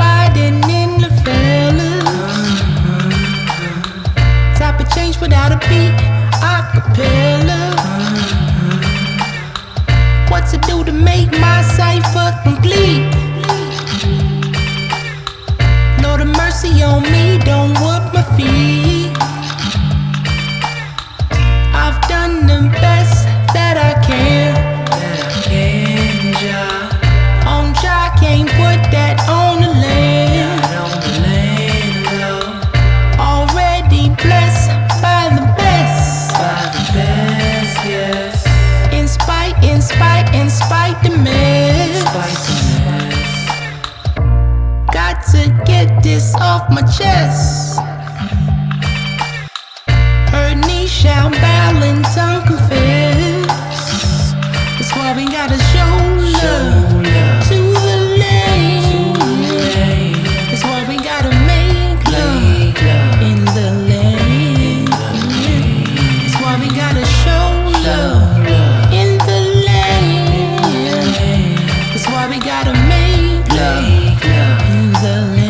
riding in the fellas. Type of change without a beat, acapella. What's it do to make my cipher complete? Lord have mercy on me, don't whoop my feet. I've done the best that I can. On Jah, can't put that on the land. Already blessed by the best. In spite the mess. Got to get this off my chest. Heard knee shall bow and tongue confess. That's why we gotta show love to the land. That's why we gotta make love in the land. That's why we gotta show love in the land. That's why we gotta make love in the land.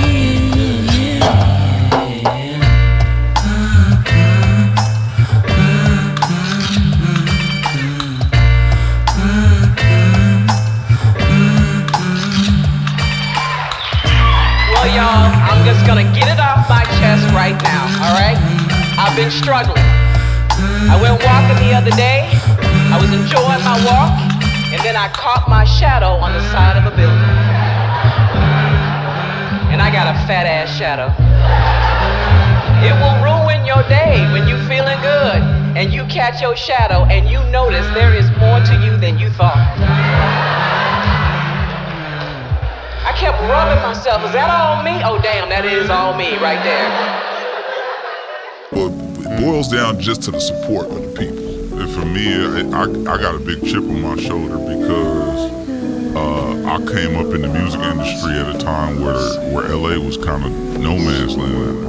Well, y'all, I'm just gonna get it off my chest right now, alright? I've been struggling. I went walking the other day, I was enjoying my walk, and then I caught my shadow on the side of a building. And I got a fat ass shadow. It will ruin your day when you feeling good, and you catch your shadow, and you notice there is more to you than you thought. I kept rubbing myself. Is that all me? Oh, damn, that is all me right there. Well, it boils down just to the support of the people. And for me, I got a big chip on my shoulder because I came up in the music industry at a time where LA was kind of no man's land.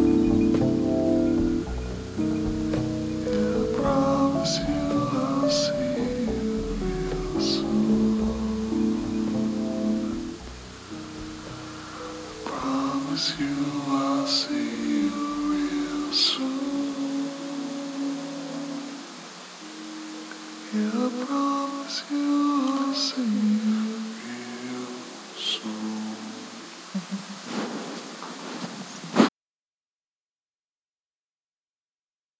I'll see you real soon. Yeah, I promise you I'll see you.